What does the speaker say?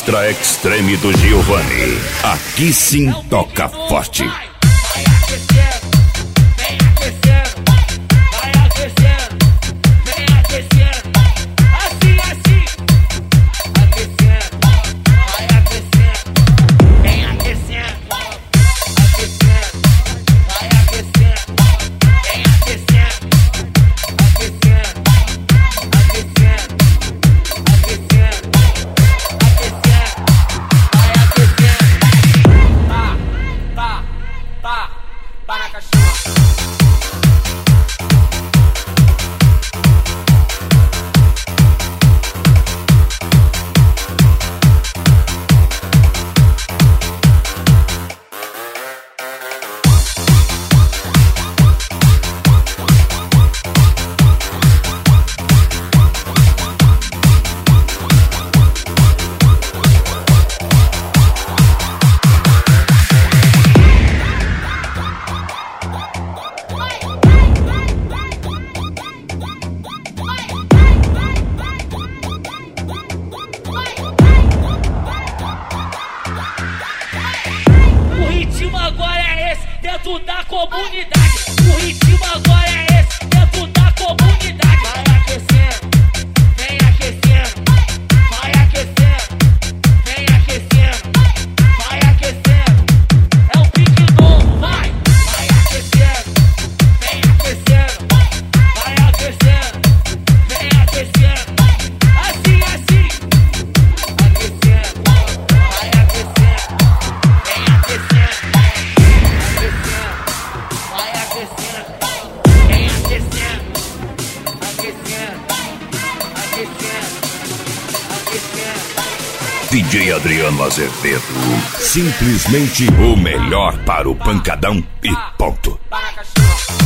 Extra Extreme do Giovanni. Aqui sim toca forte. Dentro da comunidade, o ritmo agora é esse, dentro da comunidade. Vai aquecendo, vem aquecendo, vai aquecendo, vem aquecendo, vai aquecendo. É um pique novo, vai aquecendo, vem aquecendo, vai aquecendo, vem aquecendo. Assim, assim, aquecendo, vai aquecendo, vem aquecendo. Vai aquecendo, vem aquecendo, aquecendo, aquecendo, aquecendo. DJ Adriano Azevedo, simplesmente o melhor para o pancadão e ponto. Para cachorro.